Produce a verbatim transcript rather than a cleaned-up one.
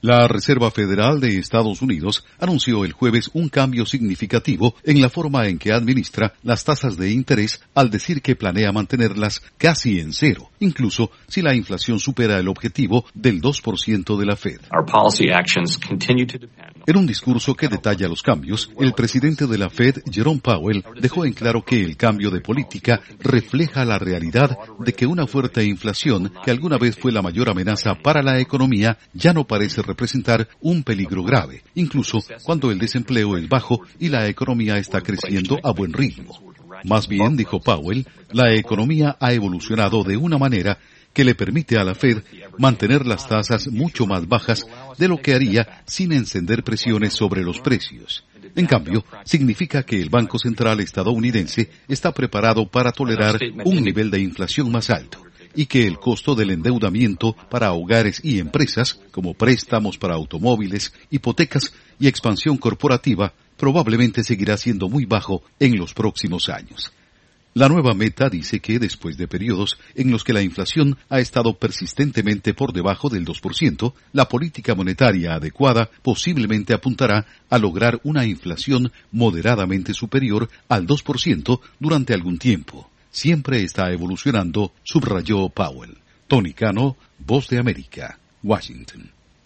La Reserva Federal de Estados Unidos anunció el jueves un cambio significativo en la forma en que administra las tasas de interés al decir que planea mantenerlas casi en cero, incluso si la inflación supera el objetivo del dos por ciento de la Fed. En un discurso que detalla los cambios, el presidente de la Fed, Jerome Powell, dejó en claro que el cambio de política refleja la realidad de que una fuerte inflación, que alguna vez fue la mayor amenaza para la economía, ya no parece representar un peligro grave, incluso cuando el desempleo es bajo y la economía está creciendo a buen ritmo. Más bien, dijo Powell, la economía ha evolucionado de una manera que le permite a la Fed mantener las tasas mucho más bajas de lo que haría sin encender presiones sobre los precios. En cambio, significa que el Banco Central estadounidense está preparado para tolerar un nivel de inflación más alto y que el costo del endeudamiento para hogares y empresas, como préstamos para automóviles, hipotecas y expansión corporativa, probablemente seguirá siendo muy bajo en los próximos años. La nueva meta dice que después de periodos en los que la inflación ha estado persistentemente por debajo del dos por ciento, la política monetaria adecuada posiblemente apuntará a lograr una inflación moderadamente superior al dos por ciento durante algún tiempo. Siempre está evolucionando, subrayó Powell. Tony Cano, Voz de América, Washington.